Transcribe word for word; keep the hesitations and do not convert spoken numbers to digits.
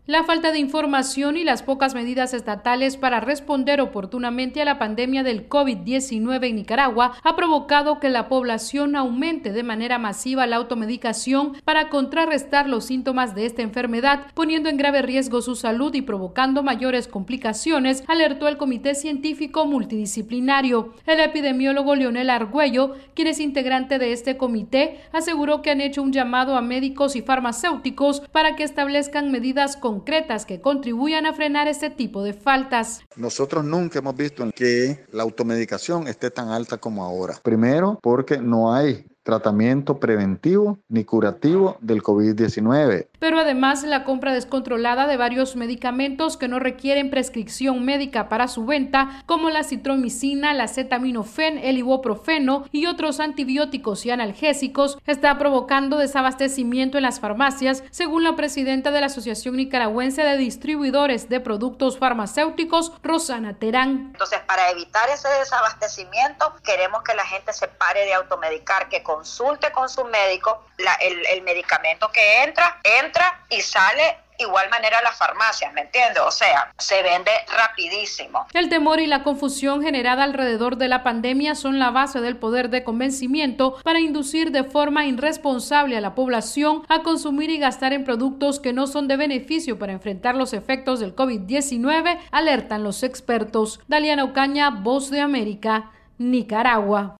La falta de información y las pocas medidas estatales para responder oportunamente a la pandemia del COVID diecinueve en Nicaragua ha provocado que la población aumente de manera masiva la automedicación para contrarrestar los síntomas de esta enfermedad, poniendo en grave riesgo su salud y provocando mayores complicaciones, alertó el Comité Científico Multidisciplinario. El epidemiólogo Leonel Argüello, quien es integrante de este comité, aseguró que han hecho un llamado a médicos y farmacéuticos para que establezcan medidas concretas concretas que contribuyan a frenar este tipo de faltas. Nosotros nunca hemos visto que la automedicación esté tan alta como ahora. Primero, porque no hay tratamiento preventivo ni curativo del COVID diecinueve. Pero además la compra descontrolada de varios medicamentos que no requieren prescripción médica para su venta, como la citromicina, la acetaminofén, el ibuprofeno y otros antibióticos y analgésicos, está provocando desabastecimiento en las farmacias, según la presidenta de la Asociación Nicaragüense de Distribuidores de Productos Farmacéuticos, Rosana Terán. Entonces, para evitar ese desabastecimiento, queremos que la gente se pare de automedicar, que consulte con su médico la, el, el medicamento que entra, entra y sale igual manera a las farmacias, ¿me entiendes? O sea, se vende rapidísimo. El temor y la confusión generada alrededor de la pandemia son la base del poder de convencimiento para inducir de forma irresponsable a la población a consumir y gastar en productos que no son de beneficio para enfrentar los efectos del COVID diecinueve, alertan los expertos. Daliana Ocaña, Voz de América, Nicaragua.